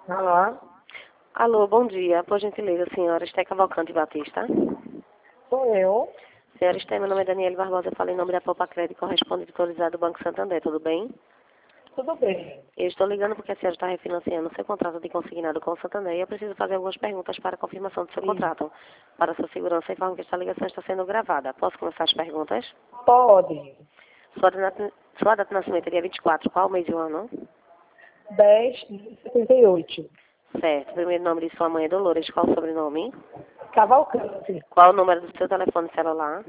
Olá, Alô, bom dia. Por gentileza, senhora Esté Cavalcante Batista. sou eu. Senhora Esté, meu nome é Daniele Barbosa, eu falo em nome da Poupa Crédito, correspondente autorizado do Banco Santander, tudo bem? Tudo bem? Eu estou ligando porque a senhora está refinanciando o seu contrato de consignado com o Santander e eu preciso fazer algumas perguntas para a confirmação do seu Sim. contrato. Para sua segurança, informo que esta ligação está sendo gravada. Posso começar as perguntas? Pode. Sua data de nascimento é dia 24, qual o mês e o ano? 10,78. Certo. Primeiro nome de sua mãe é Dolores, qual o sobrenome? Cavalcante. Qual o número do seu telefone celular?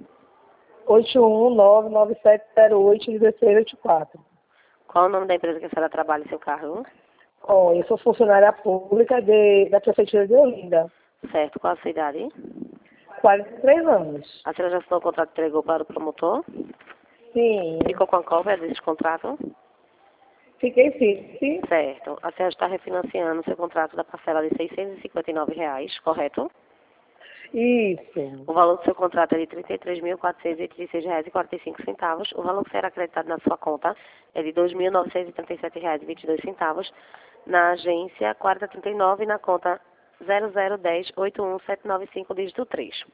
81997081684. Qual o nome da empresa que a senhora trabalha em seu carro? Ó, eu sou funcionária pública da Prefeitura de Olinda. Certo. Qual a sua idade? 43 anos. A senhora já assinou o contrato e entregou para o promotor? Sim. Ficou com a cópia desse contrato? Fiquei sim. Certo. A senhora está refinanciando o seu contrato da parcela de R$ 659, correto? Isso. O valor do seu contrato é de R$ 33.486,45. O valor que será acreditado na sua conta é de R$ 2.937,22 na agência 4039 na conta 0010-81795, dígito 3.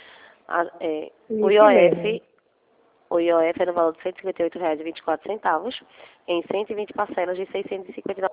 O Isso mesmo. IOF, o IOF é no valor de R$ 158,24 em 120 parcelas de 659.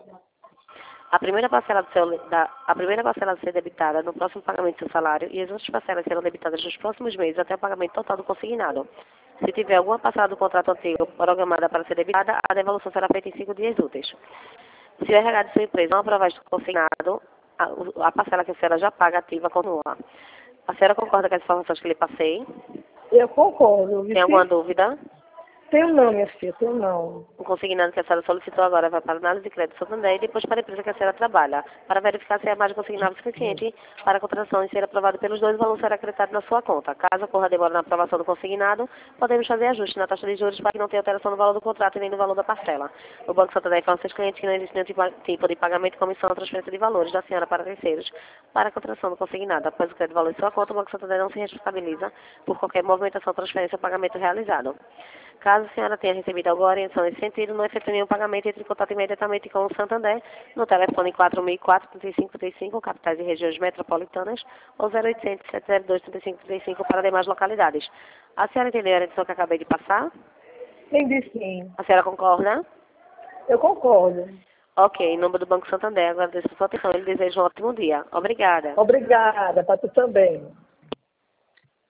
A primeira parcela a ser debitada no próximo pagamento do seu salário e as outras parcelas serão debitadas nos próximos meses até o pagamento total do consignado. Se tiver alguma parcela do contrato antigo programada para ser debitada, a devolução será feita em 5 dias úteis. Se o RH de sua empresa não aprovar este consignado, a parcela que a senhora já paga ativa continua. A senhora concorda com as informações que lhe passei? Eu concordo. Tem alguma dúvida? Tenho não, minha filha, tenho não. O consignado que a senhora solicitou agora vai para a análise de crédito Santander e depois para a empresa que a senhora trabalha, para verificar se a margem consignável suficiente para a contratação e ser aprovado pelos dois, o valor será acreditado na sua conta. Caso ocorra demora na aprovação do consignado, podemos fazer ajuste na taxa de juros para que não tenha alteração no valor do contrato e nem no valor da parcela. O Banco Santander informa aos seus clientes que não existe nenhum tipo de pagamento, comissão ou transferência de valores da senhora para terceiros para a contratação do consignado. Após o crédito de valor em sua conta, o Banco Santander não se responsabiliza por qualquer movimentação, transferência ou pagamento realizado. Caso a senhora tenha recebido alguma orientação nesse sentido, não efetue nenhum pagamento, entre em contato imediatamente com o Santander no telefone 4004-3535, capitais e regiões metropolitanas, ou 0800-702-3535 para demais localidades. A senhora entendeu a orientação que acabei de passar? Entendi sim. A senhora concorda? Eu concordo. Ok, em nome do Banco Santander, agradeço a sua atenção e lhe desejo um ótimo dia. Obrigada. Obrigada, para tu também.